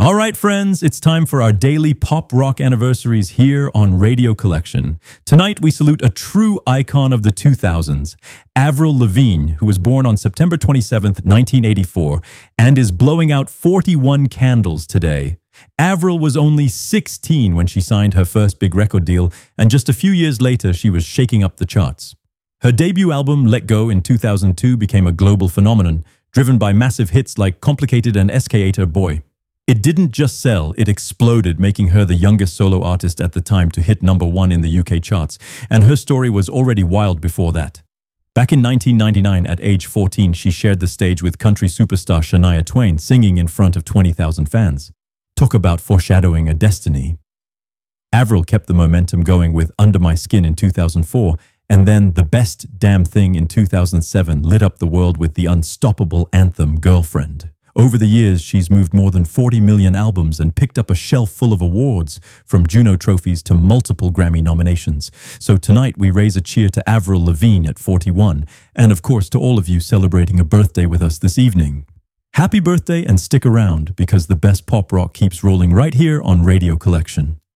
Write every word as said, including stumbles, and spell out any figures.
All right, friends, it's time for our daily pop rock anniversaries here on Radio Collection. Tonight, we salute a true icon of the two thousands, Avril Lavigne, who was born on September twenty-seventh, nineteen eighty-four, and is blowing out forty-one candles today. Avril was only sixteen when she signed her first big record deal, and just a few years later, she was shaking up the charts. Her debut album, Let Go, in two thousand two became a global phenomenon, driven by massive hits like Complicated and Escalator Boy. It didn't just sell, it exploded, making her the youngest solo artist at the time to hit number one in the U K charts, and her story was already wild before that. Back in nineteen ninety-nine, at age fourteen, she shared the stage with country superstar Shania Twain, singing in front of twenty thousand fans. Talk about foreshadowing a destiny. Avril kept the momentum going with Under My Skin in two thousand four, and then The Best Damn Thing in two thousand seven lit up the world with the unstoppable anthem Girlfriend. Over the years, she's moved more than forty million albums and picked up a shelf full of awards, from Juno trophies to multiple Grammy nominations. So tonight, we raise a cheer to Avril Lavigne at forty-one, and of course to all of you celebrating a birthday with us this evening. Happy birthday, and stick around, because the best pop rock keeps rolling right here on Radio Collection.